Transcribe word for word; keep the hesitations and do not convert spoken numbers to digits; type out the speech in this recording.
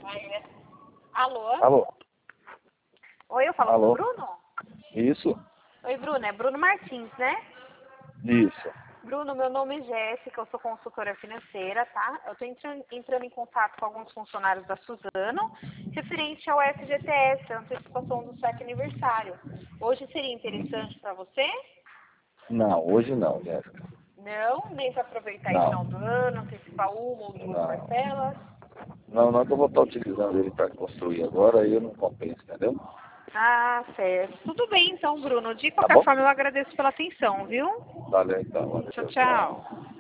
Alô? Alô? Oi, eu falo Alô? com o Bruno? Isso? Oi, Bruno, é Bruno Martins, né? Isso. Bruno, meu nome é Jéssica, eu sou consultora financeira, tá? Eu estou entrando, entrando em contato com alguns funcionários da Suzano, referente ao F G T S, a antecipação do cheque aniversário. Hoje seria interessante para você? Não, hoje não, Jéssica. Não? Nem para aproveitar esse final Não. do ano, antecipar uma ou duas Não. parcelas? Não, não que eu vou estar utilizando ele para construir agora, aí eu não compenso, entendeu? Ah, certo. Tudo bem então, Bruno. De Tá qualquer bom? forma, eu agradeço pela atenção, viu? Valeu então, Tchau, valeu, tchau. tchau.